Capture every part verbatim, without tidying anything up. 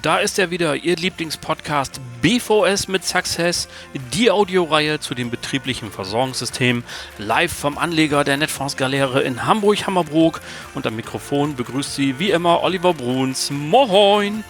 da ist er wieder, Ihr Lieblingspodcast B V S mit Success, die Audioreihe zu den betrieblichen Versorgungssystemen, live vom Anleger der Netfonds Galeere in Hamburg-Hammerbrook. Und am Mikrofon begrüßt Sie wie immer Oliver Bruns. Moin!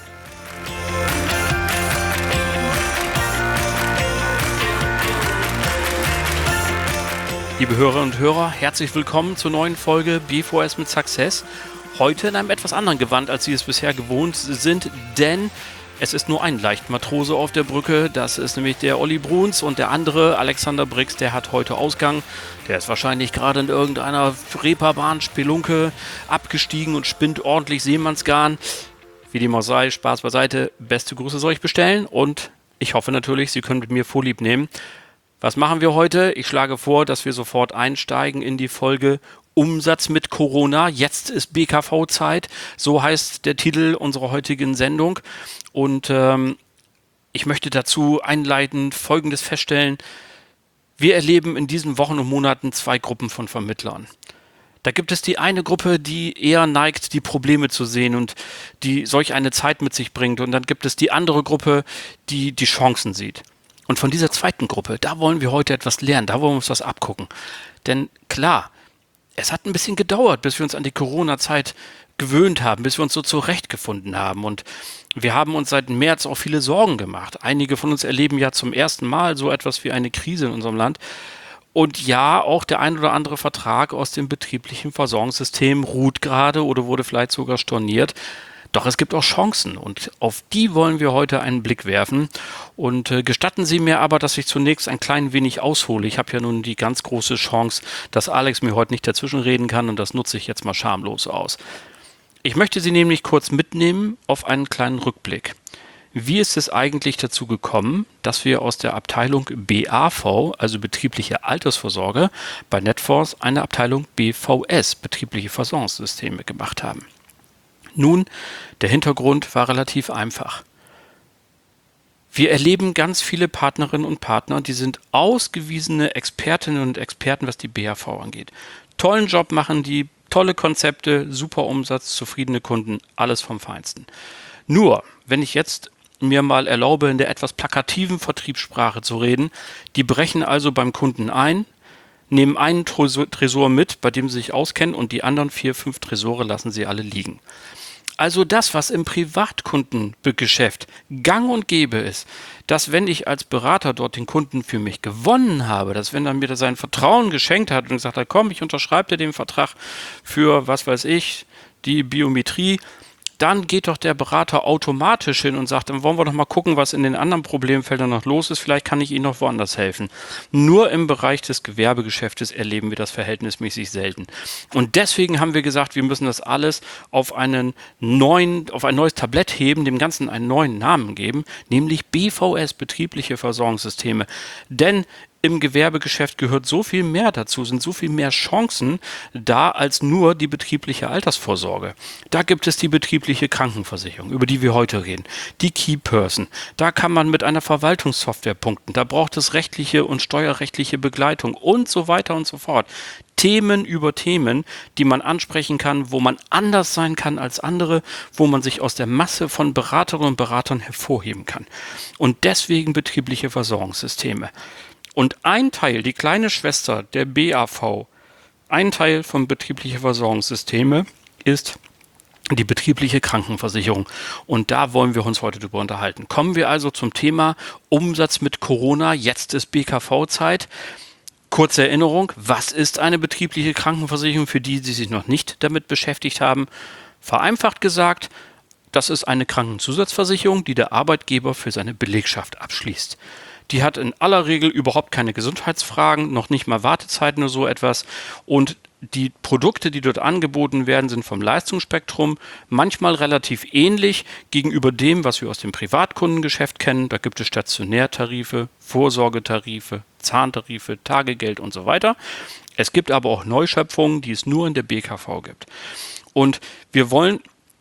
Liebe Hörerinnen und Hörer, herzlich willkommen zur neuen Folge B V S mit Success. Heute in einem etwas anderen Gewand, als Sie es bisher gewohnt sind, denn es ist nur ein Leichtmatrose auf der Brücke. Das ist nämlich der Olli Bruns, und der andere, Alexander Brix, der hat heute Ausgang. Der ist wahrscheinlich gerade in irgendeiner Reeperbahn, Spelunke abgestiegen und spinnt ordentlich Seemannsgarn. Wie dem auch sei, Spaß beiseite, beste Grüße soll ich bestellen und ich hoffe natürlich, Sie können mit mir Vorlieb nehmen. Was machen wir heute? Ich schlage vor, dass wir sofort einsteigen in die Folge Umsatz mit Corona. Jetzt ist B K V-Zeit. So heißt der Titel unserer heutigen Sendung. Und ähm, ich möchte dazu einleitend Folgendes feststellen. Wir erleben in diesen Wochen und Monaten zwei Gruppen von Vermittlern. Da gibt es die eine Gruppe, die eher neigt, die Probleme zu sehen und die solch eine Zeit mit sich bringt. Und dann gibt es die andere Gruppe, die die Chancen sieht. Und von dieser zweiten Gruppe, da wollen wir heute etwas lernen, da wollen wir uns was abgucken. Denn klar, es hat ein bisschen gedauert, bis wir uns an die Corona-Zeit gewöhnt haben, bis wir uns so zurechtgefunden haben. Und wir haben uns seit März auch viele Sorgen gemacht. Einige von uns erleben ja zum ersten Mal so etwas wie eine Krise in unserem Land. Und ja, auch der ein oder andere Vertrag aus dem betrieblichen Versorgungssystem ruht gerade oder wurde vielleicht sogar storniert. Doch es gibt auch Chancen und auf die wollen wir heute einen Blick werfen. Und äh, gestatten Sie mir aber, dass ich zunächst ein klein wenig aushole. Ich habe ja nun die ganz große Chance, dass Alex mir heute nicht dazwischenreden kann, und das nutze ich jetzt mal schamlos aus. Ich möchte Sie nämlich kurz mitnehmen auf einen kleinen Rückblick. Wie ist es eigentlich dazu gekommen, dass wir aus der Abteilung B A V, also betriebliche Altersvorsorge, bei Netfonds eine Abteilung B V S, betriebliche Versorgungssysteme, gemacht haben? Nun, der Hintergrund war relativ einfach. Wir erleben ganz viele Partnerinnen und Partner, die sind ausgewiesene Expertinnen und Experten, was die B A V angeht. Tollen Job machen die, tolle Konzepte, super Umsatz, zufriedene Kunden, alles vom Feinsten. Nur, wenn ich jetzt mir mal erlaube, in der etwas plakativen Vertriebssprache zu reden, die brechen also beim Kunden ein, nehmen einen Tresor mit, bei dem sie sich auskennen, und die anderen vier, fünf Tresore lassen sie alle liegen. Also das, was im Privatkundengeschäft gang und gäbe ist, dass wenn ich als Berater dort den Kunden für mich gewonnen habe, dass wenn er mir sein Vertrauen geschenkt hat und gesagt hat, komm, ich unterschreibe dir den Vertrag für, was weiß ich, die Biometrie, dann geht doch der Berater automatisch hin und sagt, dann wollen wir doch mal gucken, was in den anderen Problemfeldern noch los ist. Vielleicht kann ich Ihnen noch woanders helfen. Nur im Bereich des Gewerbegeschäftes erleben wir das verhältnismäßig selten. Und deswegen haben wir gesagt, wir müssen das alles auf einen neuen, auf ein neues Tablett heben, dem Ganzen einen neuen Namen geben, nämlich B V S, betriebliche Versorgungssysteme. Denn im Gewerbegeschäft gehört so viel mehr dazu, sind so viel mehr Chancen da als nur die betriebliche Altersvorsorge. Da gibt es die betriebliche Krankenversicherung, über die wir heute reden, die Key Person. Da kann man mit einer Verwaltungssoftware punkten, da braucht es rechtliche und steuerrechtliche Begleitung und so weiter und so fort. Themen über Themen, die man ansprechen kann, wo man anders sein kann als andere, wo man sich aus der Masse von Beraterinnen und Beratern hervorheben kann. Und deswegen betriebliche Versorgungssysteme. Und ein Teil, die kleine Schwester der B A V, ein Teil von betriebliche Versorgungssysteme ist die betriebliche Krankenversicherung. Und da wollen wir uns heute drüber unterhalten. Kommen wir also zum Thema Umsatz mit Corona. Jetzt ist B K V-Zeit. Kurze Erinnerung, was ist eine betriebliche Krankenversicherung für die, die sich noch nicht damit beschäftigt haben? Vereinfacht gesagt, das ist eine Krankenzusatzversicherung, die der Arbeitgeber für seine Belegschaft abschließt. Die hat in aller Regel überhaupt keine Gesundheitsfragen, noch nicht mal Wartezeiten oder so etwas. Und die Produkte, die dort angeboten werden, sind vom Leistungsspektrum manchmal relativ ähnlich gegenüber dem, was wir aus dem Privatkundengeschäft kennen. Da gibt es Stationärtarife, Vorsorgetarife, Zahntarife, Tagegeld und so weiter. Es gibt aber auch Neuschöpfungen, die es nur in der B K V gibt. Und wir wollen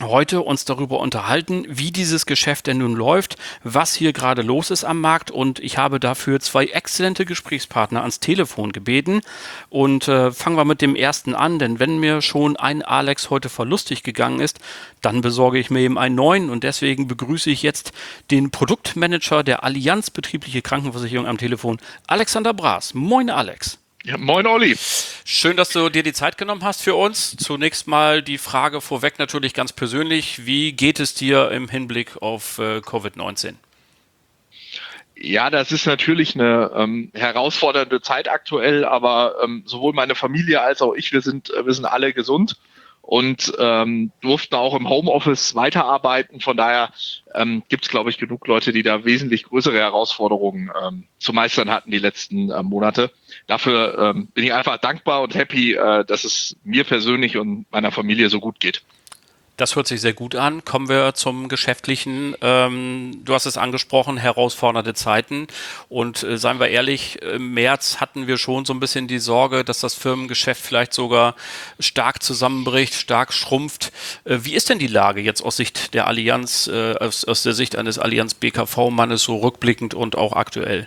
heute uns darüber unterhalten, wie dieses Geschäft denn nun läuft, was hier gerade los ist am Markt, und ich habe dafür zwei exzellente Gesprächspartner ans Telefon gebeten und äh, fangen wir mit dem ersten an, denn wenn mir schon ein Alex heute verlustig gegangen ist, dann besorge ich mir eben einen neuen, und deswegen begrüße ich jetzt den Produktmanager der Allianz Betriebliche Krankenversicherung am Telefon, Alexander Braas. Moin Alex. Ja, moin Olli. Schön, dass du dir die Zeit genommen hast für uns. Zunächst mal die Frage vorweg natürlich ganz persönlich. Wie geht es dir im Hinblick auf äh, Covid neunzehn? Ja, das ist natürlich eine ähm, herausfordernde Zeit aktuell, aber ähm, sowohl meine Familie als auch ich, wir sind, wir sind alle gesund und ähm, durften auch im Homeoffice weiterarbeiten. Von daher ähm, gibt es, glaube ich, genug Leute, die da wesentlich größere Herausforderungen ähm, zu meistern hatten die letzten äh, Monate. Dafür ähm, bin ich einfach dankbar und happy, äh, dass es mir persönlich und meiner Familie so gut geht. Das hört sich sehr gut an. Kommen wir zum Geschäftlichen. Ähm, du hast es angesprochen, herausfordernde Zeiten. Und äh, seien wir ehrlich, im März hatten wir schon so ein bisschen die Sorge, dass das Firmengeschäft vielleicht sogar stark zusammenbricht, stark schrumpft. Äh, wie ist denn die Lage jetzt aus Sicht der Allianz, äh, aus, aus der Sicht eines Allianz B K V-Mannes, so rückblickend und auch aktuell?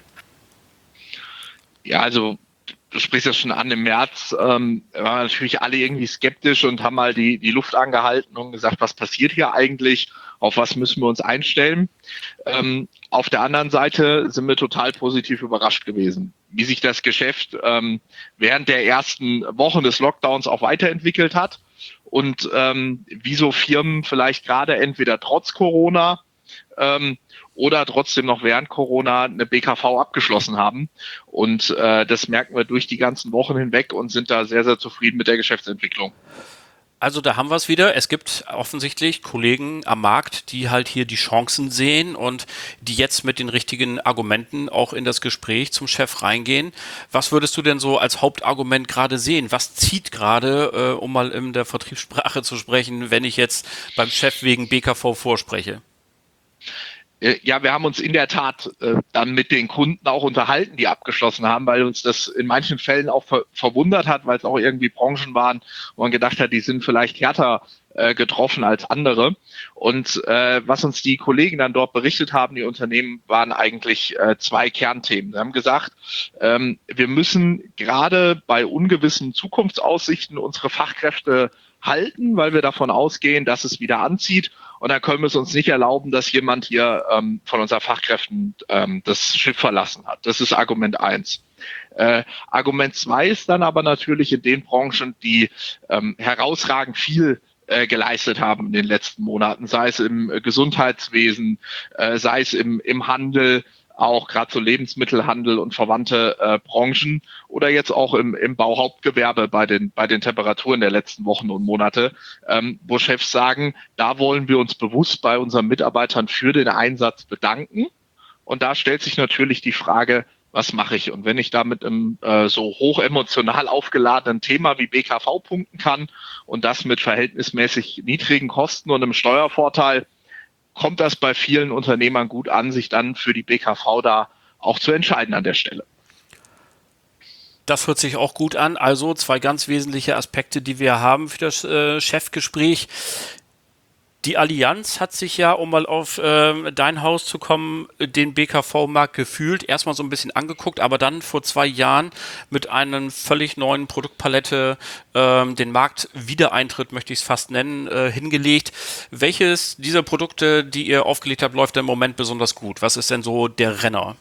Ja, also du sprichst das schon an, im März ähm, waren natürlich alle irgendwie skeptisch und haben mal die, die Luft angehalten und gesagt, was passiert hier eigentlich, auf was müssen wir uns einstellen. Ähm, auf der anderen Seite sind wir total positiv überrascht gewesen, wie sich das Geschäft ähm, während der ersten Wochen des Lockdowns auch weiterentwickelt hat und ähm, wie so Firmen vielleicht gerade entweder trotz Corona ähm, oder trotzdem noch während Corona eine B K V abgeschlossen haben. Und äh, das merken wir durch die ganzen Wochen hinweg und sind da sehr, sehr zufrieden mit der Geschäftsentwicklung. Also da haben wir es wieder. Es gibt offensichtlich Kollegen am Markt, die halt hier die Chancen sehen und die jetzt mit den richtigen Argumenten auch in das Gespräch zum Chef reingehen. Was würdest du denn so als Hauptargument gerade sehen? Was zieht gerade, äh, um mal in der Vertriebssprache zu sprechen, wenn ich jetzt beim Chef wegen B K V vorspreche? Ja, wir haben uns in der Tat äh, dann mit den Kunden auch unterhalten, die abgeschlossen haben, weil uns das in manchen Fällen auch ver verwundert hat, weil es auch irgendwie Branchen waren, wo man gedacht hat, die sind vielleicht härter äh, getroffen als andere. Und äh, was uns die Kollegen dann dort berichtet haben, die Unternehmen, waren eigentlich äh, zwei Kernthemen. Sie haben gesagt, ähm, wir müssen gerade bei ungewissen Zukunftsaussichten unsere Fachkräfte halten, weil wir davon ausgehen, dass es wieder anzieht. Und dann können wir es uns nicht erlauben, dass jemand hier ähm, von unseren Fachkräften ähm, das Schiff verlassen hat. Das ist Argument eins. Äh, Argument zwei ist dann aber natürlich in den Branchen, die ähm, herausragend viel äh, geleistet haben in den letzten Monaten, sei es im äh, Gesundheitswesen, äh, sei es im, im Handel, auch gerade so Lebensmittelhandel und verwandte äh, Branchen oder jetzt auch im, im Bauhauptgewerbe bei den, bei den Temperaturen der letzten Wochen und Monate, ähm, wo Chefs sagen, da wollen wir uns bewusst bei unseren Mitarbeitern für den Einsatz bedanken. Und da stellt sich natürlich die Frage, was mache ich? Und wenn ich da mit einem äh, so hoch emotional aufgeladenen Thema wie B K V punkten kann und das mit verhältnismäßig niedrigen Kosten und einem Steuervorteil, kommt das bei vielen Unternehmern gut an, sich dann für die B K V da auch zu entscheiden an der Stelle. Das hört sich auch gut an. Also zwei ganz wesentliche Aspekte, die wir haben für das äh, Chefgespräch. Die Allianz hat sich ja, um mal auf äh, dein Haus zu kommen, den B K V-Markt gefühlt erstmal so ein bisschen angeguckt, aber dann vor zwei Jahren mit einer völlig neuen Produktpalette äh, den Marktwiedereintritt, möchte ich es fast nennen, äh, hingelegt. Welches dieser Produkte, die ihr aufgelegt habt, läuft im Moment besonders gut? Was ist denn so der Renner?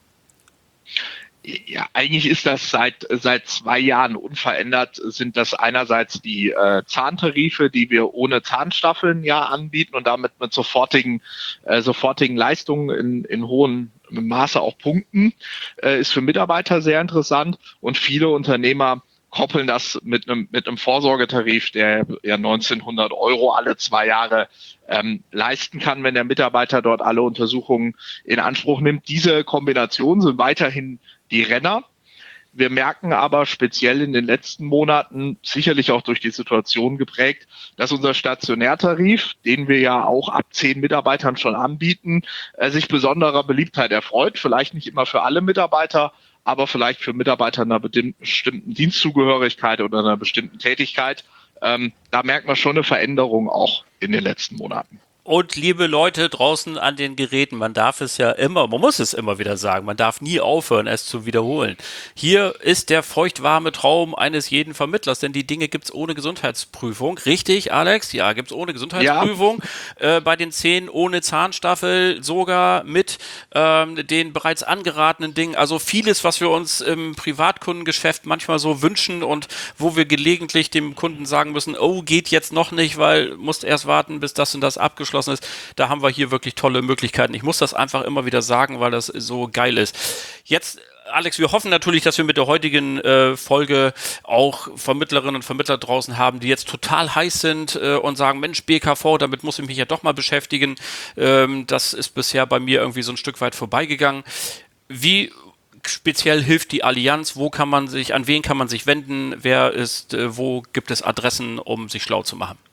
Ja, eigentlich ist das seit seit zwei Jahren unverändert. Sind das einerseits die äh, Zahntarife, die wir ohne Zahnstaffeln ja anbieten und damit mit sofortigen äh, sofortigen Leistungen in, in hohem Maße auch punkten, äh, ist für Mitarbeiter sehr interessant und viele Unternehmer koppeln das mit einem mit einem Vorsorgetarif, der ja neunzehnhundert Euro alle zwei Jahre ähm, leisten kann, wenn der Mitarbeiter dort alle Untersuchungen in Anspruch nimmt. Diese Kombinationen sind weiterhin die Renner. Wir merken aber speziell in den letzten Monaten, sicherlich auch durch die Situation geprägt, dass unser Stationärtarif, den wir ja auch ab zehn Mitarbeitern schon anbieten, äh, sich besonderer Beliebtheit erfreut. Vielleicht nicht immer für alle Mitarbeiter, aber vielleicht für Mitarbeiter einer bestimmten Dienstzugehörigkeit oder einer bestimmten Tätigkeit. ähm, da merkt man schon eine Veränderung auch in den letzten Monaten. Und liebe Leute draußen an den Geräten, man darf es ja immer, man muss es immer wieder sagen, man darf nie aufhören, es zu wiederholen. Hier ist der feuchtwarme Traum eines jeden Vermittlers, denn die Dinge gibt's ohne Gesundheitsprüfung. Richtig, Alex? Ja, gibt's ohne Gesundheitsprüfung. Ja. Äh, bei den Zähnen ohne Zahnstaffel, sogar mit ähm, den bereits angeratenen Dingen. Also vieles, was wir uns im Privatkundengeschäft manchmal so wünschen und wo wir gelegentlich dem Kunden sagen müssen, oh, geht jetzt noch nicht, weil musst erst warten, bis das und das abgeschlossen ist, da haben wir hier wirklich tolle Möglichkeiten. Ich muss das einfach immer wieder sagen, weil das so geil ist. Jetzt, Alex, wir hoffen natürlich, dass wir mit der heutigen äh, Folge auch Vermittlerinnen und Vermittler draußen haben, die jetzt total heiß sind äh, und sagen, Mensch, B K V, damit muss ich mich ja doch mal beschäftigen. Ähm, das ist bisher bei mir irgendwie so ein Stück weit vorbeigegangen. Wie speziell hilft die Allianz? Wo kann man sich, an wen kann man sich wenden? Wer ist, äh, wo gibt es Adressen, um sich schlau zu machen?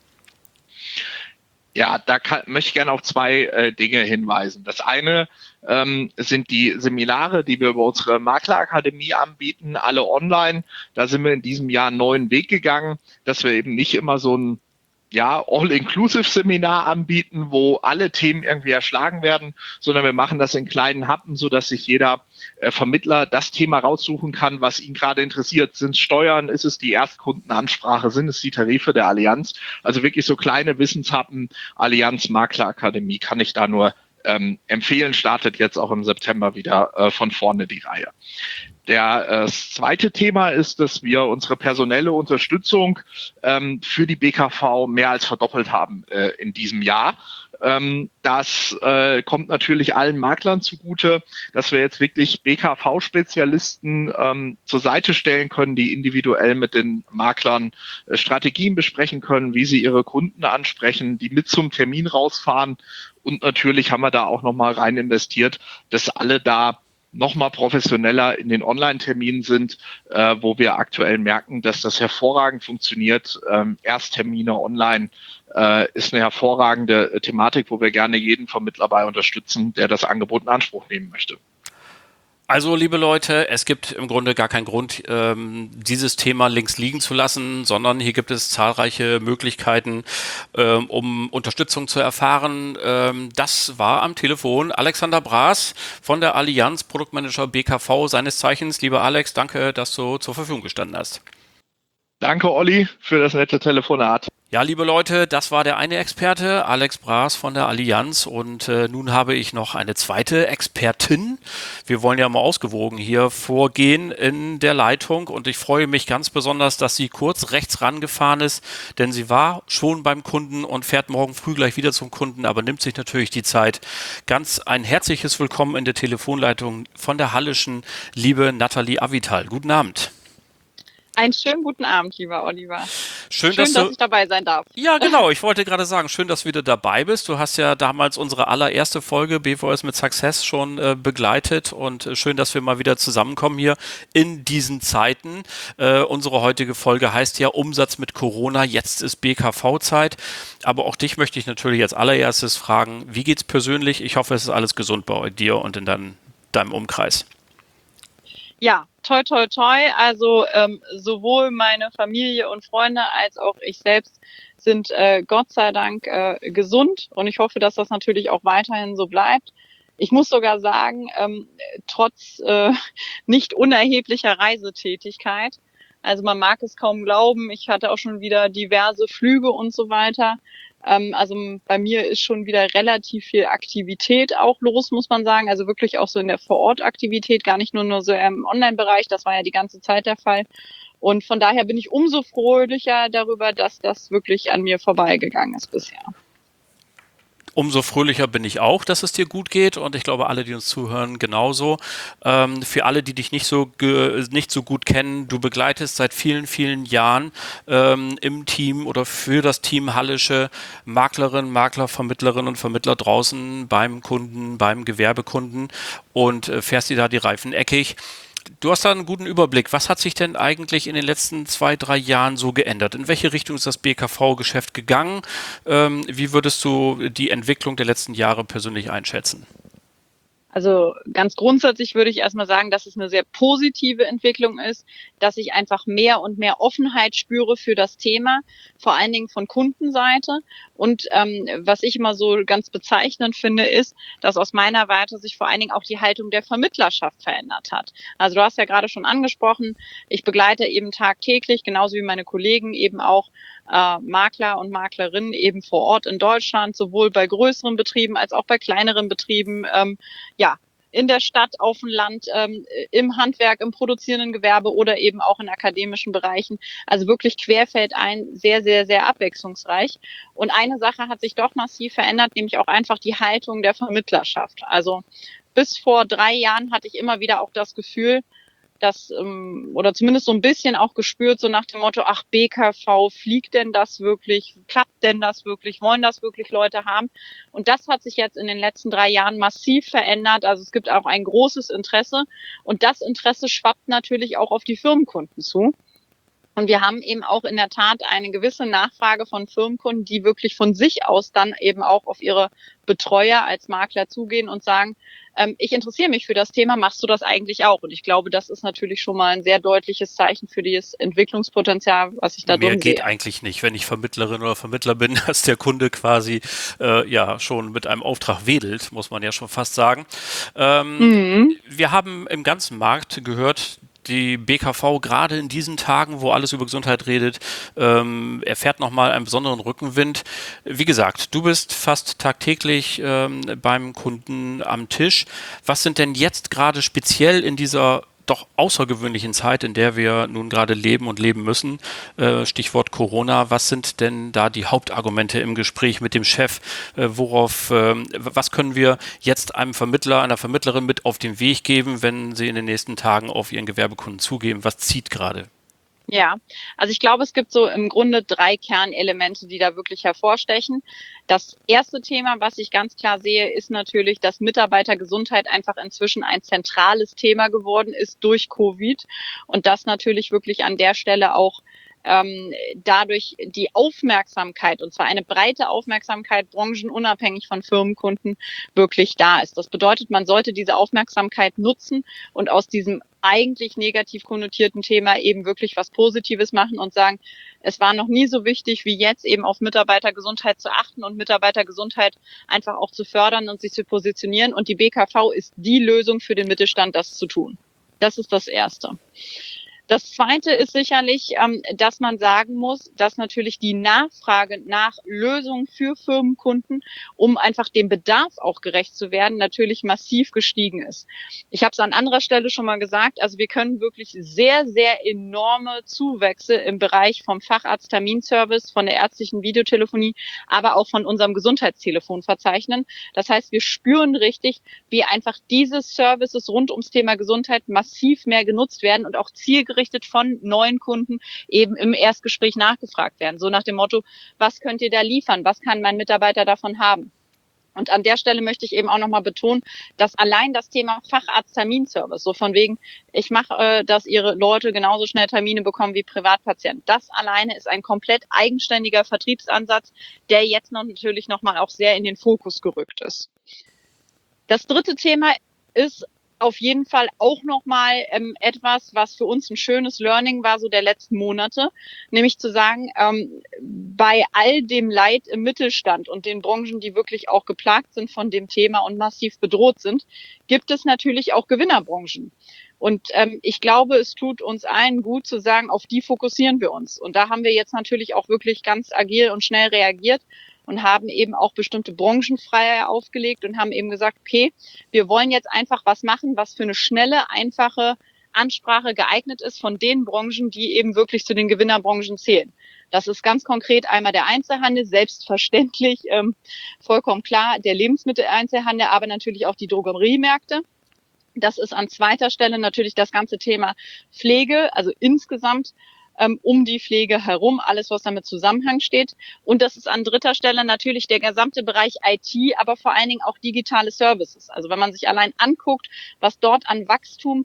Ja, da kann, möchte ich gerne auf zwei äh, Dinge hinweisen. Das eine ähm, sind die Seminare, die wir über unsere Maklerakademie anbieten, alle online. Da sind wir in diesem Jahr einen neuen Weg gegangen, dass wir eben nicht immer so ein ja, All-Inclusive-Seminar anbieten, wo alle Themen irgendwie erschlagen werden, sondern wir machen das in kleinen Happen, so dass sich jeder äh, Vermittler das Thema raussuchen kann, was ihn gerade interessiert. Sind es Steuern? Ist es die Erstkundenansprache? Sind es die Tarife der Allianz? Also wirklich so kleine Wissenshappen. Allianz Maklerakademie kann ich da nur ähm, empfehlen. Startet jetzt auch im September wieder äh, von vorne die Reihe. Der, äh, das zweite Thema ist, dass wir unsere personelle Unterstützung ähm, für die B K V mehr als verdoppelt haben äh, in diesem Jahr. Ähm, das äh, kommt natürlich allen Maklern zugute, dass wir jetzt wirklich B K V-Spezialisten ähm, zur Seite stellen können, die individuell mit den Maklern äh, Strategien besprechen können, wie sie ihre Kunden ansprechen, die mit zum Termin rausfahren. Und natürlich haben wir da auch nochmal rein investiert, dass alle da nochmal professioneller in den Online-Terminen sind, äh, wo wir aktuell merken, dass das hervorragend funktioniert. Ähm, Ersttermine online äh, ist eine hervorragende Thematik, wo wir gerne jeden Vermittler bei unterstützen, der das Angebot in Anspruch nehmen möchte. Also, liebe Leute, es gibt im Grunde gar keinen Grund, ähm, dieses Thema links liegen zu lassen, sondern hier gibt es zahlreiche Möglichkeiten, ähm, um Unterstützung zu erfahren. Ähm, das war am Telefon Alexander Braas von der Allianz, Produktmanager B K V, seines Zeichens. Lieber Alex, danke, dass du zur Verfügung gestanden hast. Danke, Olli, für das nette Telefonat. Ja, liebe Leute, das war der eine Experte, Alex Braas von der Allianz, und äh, nun habe ich noch eine zweite Expertin. Wir wollen ja mal ausgewogen hier vorgehen in der Leitung, und ich freue mich ganz besonders, dass sie kurz rechts rangefahren ist, denn sie war schon beim Kunden und fährt morgen früh gleich wieder zum Kunden, aber nimmt sich natürlich die Zeit. Ganz ein herzliches Willkommen in der Telefonleitung von der Hallischen, liebe Nathalie Avital. Guten Abend. Einen schönen guten Abend, lieber Oliver. Schön, schön dass, dass du, ich dabei sein darf. Ja, genau. Ich wollte gerade sagen, schön, dass du wieder dabei bist. Du hast ja damals unsere allererste Folge B V S mit Success schon äh, begleitet, und äh, schön, dass wir mal wieder zusammenkommen hier in diesen Zeiten. Äh, unsere heutige Folge heißt ja Umsatz mit Corona. Jetzt ist B K V-Zeit. Aber auch dich möchte ich natürlich als allererstes fragen, wie geht's persönlich? Ich hoffe, es ist alles gesund bei dir und in dein, deinem Umkreis. Ja, toi, toi, toi. Also ähm, sowohl meine Familie und Freunde als auch ich selbst sind äh, Gott sei Dank äh, gesund, und ich hoffe, dass das natürlich auch weiterhin so bleibt. Ich muss sogar sagen, ähm, trotz äh, nicht unerheblicher Reisetätigkeit, also man mag es kaum glauben, ich hatte auch schon wieder diverse Flüge und so weiter. Ähm, also bei mir ist schon wieder relativ viel Aktivität auch los, muss man sagen. Also wirklich auch so in der Vor-Ort-Aktivität, gar nicht nur, nur so im Online-Bereich. Das war ja die ganze Zeit der Fall. Und von daher bin ich umso fröhlicher darüber, dass das wirklich an mir vorbeigegangen ist bisher. Umso fröhlicher bin ich auch, dass es dir gut geht, und ich glaube, alle, die uns zuhören, genauso. Ähm, für alle, die dich nicht so ge- nicht so gut kennen, du begleitest seit vielen, vielen Jahren ähm, im Team oder für das Team Hallische Maklerinnen, Makler, Vermittlerinnen und Vermittler draußen beim Kunden, beim Gewerbekunden, und äh, fährst dir da die Reifen eckig. Du hast da einen guten Überblick. Was hat sich denn eigentlich in den letzten zwei, drei Jahren so geändert? In welche Richtung ist das B K V-Geschäft gegangen? Ähm, wie würdest du die Entwicklung der letzten Jahre persönlich einschätzen? Also ganz grundsätzlich würde ich erstmal sagen, dass es eine sehr positive Entwicklung ist, dass ich einfach mehr und mehr Offenheit spüre für das Thema, vor allen Dingen von Kundenseite. Und ähm, was ich immer so ganz bezeichnend finde, ist, dass aus meiner Warte sich vor allen Dingen auch die Haltung der Vermittlerschaft verändert hat. Also du hast ja gerade schon angesprochen, ich begleite eben tagtäglich, genauso wie meine Kollegen, eben auch äh, Makler und Maklerinnen eben vor Ort in Deutschland, sowohl bei größeren Betrieben als auch bei kleineren Betrieben, ähm, ja, in der Stadt, auf dem Land, ähm, im Handwerk, im produzierenden Gewerbe oder eben auch in akademischen Bereichen. Also wirklich querfeldein, sehr, sehr, sehr abwechslungsreich. Und eine Sache hat sich doch massiv verändert, nämlich auch einfach die Haltung der Vermittlerschaft. Also bis vor drei Jahren hatte ich immer wieder auch das Gefühl, das ähm, oder zumindest so ein bisschen auch gespürt, so nach dem Motto, ach, B K V, fliegt denn das wirklich? Klappt denn das wirklich? Wollen das wirklich Leute haben? Und das hat sich jetzt in den letzten drei Jahren massiv verändert. Also es gibt auch ein großes Interesse und das Interesse schwappt natürlich auch auf die Firmenkunden zu. Und wir haben eben auch in der Tat eine gewisse Nachfrage von Firmenkunden, die wirklich von sich aus dann eben auch auf ihre Betreuer als Makler zugehen und sagen, ähm, ich interessiere mich für das Thema, machst du das eigentlich auch? Und ich glaube, das ist natürlich schon mal ein sehr deutliches Zeichen für das Entwicklungspotenzial, was ich da Mehr drin geht sehe. eigentlich nicht, wenn ich Vermittlerin oder Vermittler bin, dass der Kunde quasi äh, ja schon mit einem Auftrag wedelt, muss man ja schon fast sagen. Ähm, Mhm. wir haben im ganzen Markt gehört, die B K V gerade in diesen Tagen, wo alles über Gesundheit redet, ähm, erfährt nochmal einen besonderen Rückenwind. Wie gesagt, du bist fast tagtäglich ähm, beim Kunden am Tisch. Was sind denn jetzt gerade speziell in dieser doch außergewöhnlichen Zeit, in der wir nun gerade leben und leben müssen, äh, Stichwort Corona, was sind denn da die Hauptargumente im Gespräch mit dem Chef? Äh, worauf, ähm, was können wir jetzt einem Vermittler, einer Vermittlerin mit auf den Weg geben, wenn sie in den nächsten Tagen auf ihren Gewerbekunden zugehen? Was zieht gerade? Ja, also ich glaube, es gibt so im Grunde drei Kernelemente, die da wirklich hervorstechen. Das erste Thema, was ich ganz klar sehe, ist natürlich, dass Mitarbeitergesundheit einfach inzwischen ein zentrales Thema geworden ist durch Covid und das natürlich wirklich an der Stelle auch ähm, dadurch die Aufmerksamkeit, und zwar eine breite Aufmerksamkeit, branchenunabhängig von Firmenkunden, wirklich da ist. Das bedeutet, man sollte diese Aufmerksamkeit nutzen und aus diesem eigentlich negativ konnotierten Thema eben wirklich was Positives machen und sagen, es war noch nie so wichtig wie jetzt eben auf Mitarbeitergesundheit zu achten und Mitarbeitergesundheit einfach auch zu fördern und sich zu positionieren. Und die B K V ist die Lösung für den Mittelstand, das zu tun. Das ist das Erste. Das Zweite ist sicherlich, ähm, dass man sagen muss, dass natürlich die Nachfrage nach Lösungen für Firmenkunden, um einfach dem Bedarf auch gerecht zu werden, natürlich massiv gestiegen ist. Ich habe es an anderer Stelle schon mal gesagt, also wir können wirklich sehr, sehr enorme Zuwächse im Bereich vom Facharzt-Terminservice, von der ärztlichen Videotelefonie, aber auch von unserem Gesundheitstelefon verzeichnen. Das heißt, wir spüren richtig, wie einfach diese Services rund ums Thema Gesundheit massiv mehr genutzt werden und auch zielgerichtet von neuen Kunden eben im Erstgespräch nachgefragt werden. So nach dem Motto, was könnt ihr da liefern? Was kann mein Mitarbeiter davon haben? Und an der Stelle möchte ich eben auch nochmal betonen, dass allein das Thema Facharzt-Terminservice, so von wegen, ich mache, äh, dass ihre Leute genauso schnell Termine bekommen wie Privatpatienten, das alleine ist ein komplett eigenständiger Vertriebsansatz, der jetzt noch natürlich nochmal auch sehr in den Fokus gerückt ist. Das dritte Thema ist auf jeden Fall auch nochmal ähm, etwas, was für uns ein schönes Learning war, so der letzten Monate, nämlich zu sagen, ähm, bei all dem Leid im Mittelstand und den Branchen, die wirklich auch geplagt sind von dem Thema und massiv bedroht sind, gibt es natürlich auch Gewinnerbranchen. Und ähm, ich glaube, es tut uns allen gut zu sagen, auf die fokussieren wir uns. Und da haben wir jetzt natürlich auch wirklich ganz agil und schnell reagiert und haben eben auch bestimmte Branchenfreiheit aufgelegt und haben eben gesagt, okay, wir wollen jetzt einfach was machen, was für eine schnelle, einfache Ansprache geeignet ist von den Branchen, die eben wirklich zu den Gewinnerbranchen zählen. Das ist ganz konkret einmal der Einzelhandel, selbstverständlich, ähm, vollkommen klar, der Lebensmitteleinzelhandel, aber natürlich auch die Drogeriemärkte. Das ist an zweiter Stelle natürlich das ganze Thema Pflege, also insgesamt ähm, um die Pflege herum, alles, was damit Zusammenhang steht. Und das ist an dritter Stelle natürlich der gesamte Bereich I T, aber vor allen Dingen auch digitale Services. Also wenn man sich allein anguckt, was dort an Wachstum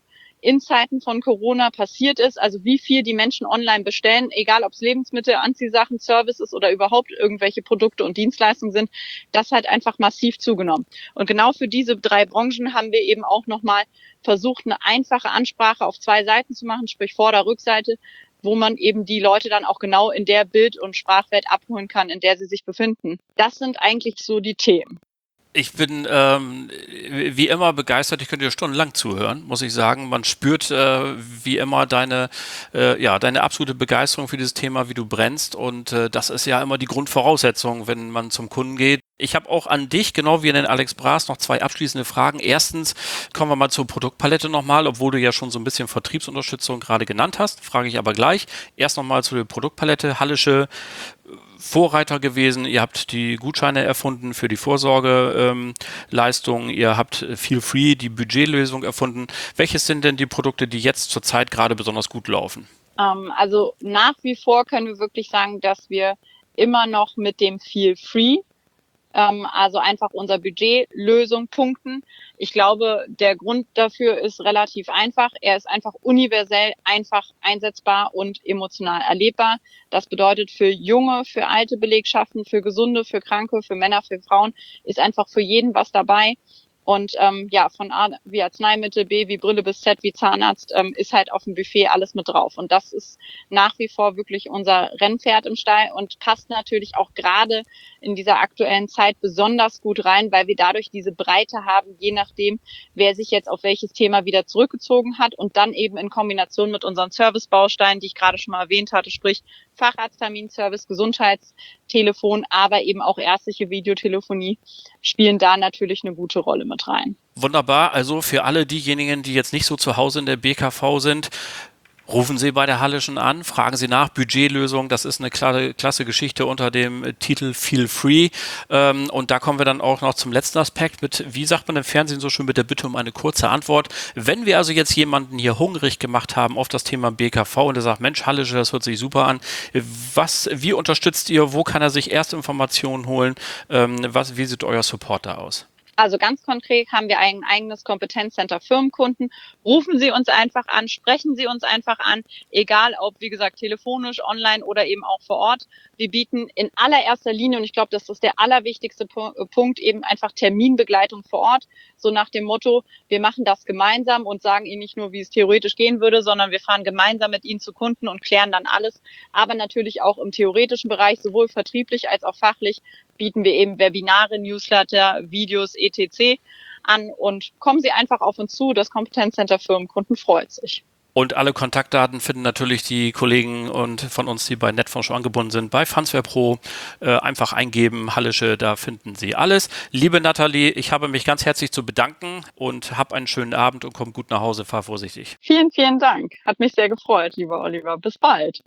in Zeiten von Corona passiert ist, also wie viel die Menschen online bestellen, egal ob es Lebensmittel, Anziehsachen, Services oder überhaupt irgendwelche Produkte und Dienstleistungen sind, das hat einfach massiv zugenommen. Und genau für diese drei Branchen haben wir eben auch nochmal versucht, eine einfache Ansprache auf zwei Seiten zu machen, sprich Vorder-, Rückseite, wo man eben die Leute dann auch genau in der Bild- und Sprachwelt abholen kann, in der sie sich befinden. Das sind eigentlich so die Themen. Ich bin ähm, wie immer begeistert. Ich könnte dir stundenlang zuhören, muss ich sagen. Man spürt äh, wie immer deine, äh, ja, deine absolute Begeisterung für dieses Thema, wie du brennst. Und äh, das ist ja immer die Grundvoraussetzung, wenn man zum Kunden geht. Ich habe auch an dich, genau wie an den Alex Braas, noch zwei abschließende Fragen. Erstens kommen wir mal zur Produktpalette nochmal, obwohl du ja schon so ein bisschen Vertriebsunterstützung gerade genannt hast, frage ich aber gleich. Erst nochmal zu der Produktpalette. Hallische Vorreiter gewesen. Ihr habt die Gutscheine erfunden für die Vorsorgeleistung. Ähm, ihr habt Feel Free, die Budgetlösung erfunden. Welches sind denn die Produkte, die jetzt zurzeit gerade besonders gut laufen? Ähm, also nach wie vor können wir wirklich sagen, dass wir immer noch mit dem Feel Free, ähm, also einfach unser Budgetlösung punkten. Ich glaube, der Grund dafür ist relativ einfach. Er ist einfach universell, einfach einsetzbar und emotional erlebbar. Das bedeutet für junge, für alte Belegschaften, für gesunde, für Kranke, für Männer, für Frauen ist einfach für jeden was dabei. Und ähm, ja, von A wie Arzneimittel, B wie Brille bis Z wie Zahnarzt ähm, ist halt auf dem Buffet alles mit drauf. Und das ist nach wie vor wirklich unser Rennpferd im Stall und passt natürlich auch gerade in dieser aktuellen Zeit besonders gut rein, weil wir dadurch diese Breite haben, je nachdem, wer sich jetzt auf welches Thema wieder zurückgezogen hat und dann eben in Kombination mit unseren Servicebausteinen, die ich gerade schon mal erwähnt hatte, sprich Facharztterminservice, Gesundheitstelefon, aber eben auch ärztliche Videotelefonie spielen da natürlich eine gute Rolle mit rein. Wunderbar. Also für alle diejenigen, die jetzt nicht so zu Hause in der B K V sind, rufen Sie bei der Hallischen an, fragen Sie nach, Budgetlösung, das ist eine klasse, klasse Geschichte unter dem Titel Feel Free. Ähm, und da kommen wir dann auch noch zum letzten Aspekt mit, wie sagt man im Fernsehen so schön, mit der Bitte um eine kurze Antwort. Wenn wir also jetzt jemanden hier hungrig gemacht haben auf das Thema B K V und der sagt, Mensch, Hallische, das hört sich super an, was, wie unterstützt ihr, wo kann er sich Erstinformationen holen, ähm, was, wie sieht euer Support da aus? Also ganz konkret haben wir ein eigenes Kompetenzcenter Firmenkunden. Rufen Sie uns einfach an, sprechen Sie uns einfach an, egal ob, wie gesagt, telefonisch, online oder eben auch vor Ort. Wir bieten in allererster Linie, und ich glaube, das ist der allerwichtigste Punkt, eben einfach Terminbegleitung vor Ort. So nach dem Motto, wir machen das gemeinsam und sagen Ihnen nicht nur, wie es theoretisch gehen würde, sondern wir fahren gemeinsam mit Ihnen zu Kunden und klären dann alles. Aber natürlich auch im theoretischen Bereich, sowohl vertrieblich als auch fachlich, bieten wir eben Webinare, Newsletter, Videos, et cetera an und kommen Sie einfach auf uns zu. Das Kompetenzcenter Firmenkunden freut sich. Und alle Kontaktdaten finden natürlich die Kollegen und von uns, die bei Netfonds schon angebunden sind, bei Fansware Pro. Äh, einfach eingeben, Hallische, da finden Sie alles. Liebe Nathalie, ich habe mich ganz herzlich zu bedanken und hab einen schönen Abend und komm gut nach Hause, fahr vorsichtig. Vielen, vielen Dank. Hat mich sehr gefreut, lieber Oliver. Bis bald.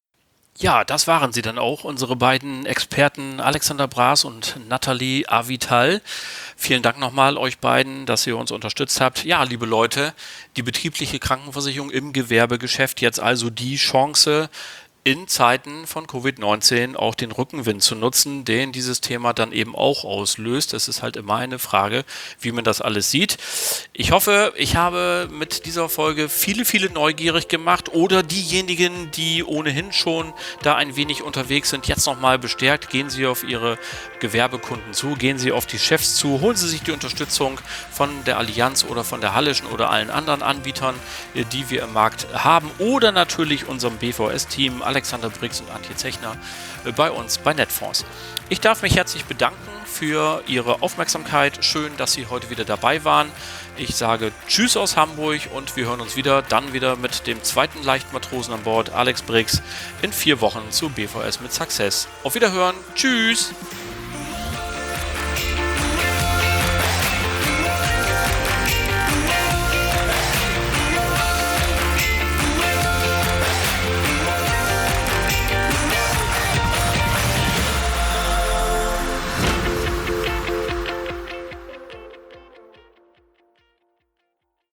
Ja, das waren sie dann auch, unsere beiden Experten Alexander Braas und Nathalie Avital. Vielen Dank nochmal euch beiden, dass ihr uns unterstützt habt. Ja, liebe Leute, die betriebliche Krankenversicherung im Gewerbegeschäft, jetzt also die Chance, in Zeiten von Covid neunzehn auch den Rückenwind zu nutzen, den dieses Thema dann eben auch auslöst. Es ist halt immer eine Frage, wie man das alles sieht. Ich hoffe, ich habe mit dieser Folge viele, viele neugierig gemacht oder diejenigen, die ohnehin schon da ein wenig unterwegs sind, jetzt nochmal bestärkt. Gehen Sie auf Ihre Gewerbekunden zu, gehen Sie auf die Chefs zu, holen Sie sich die Unterstützung von der Allianz oder von der Hallischen oder allen anderen Anbietern, die wir im Markt haben oder natürlich unserem B V S-Team Alexander Brix und Antje Zechner bei uns bei Netfonds. Ich darf mich herzlich bedanken für Ihre Aufmerksamkeit. Schön, dass Sie heute wieder dabei waren. Ich sage Tschüss aus Hamburg und wir hören uns wieder, dann wieder mit dem zweiten Leichtmatrosen an Bord, Alex Brix, in vier Wochen zu B V S mit Success. Auf Wiederhören. Tschüss!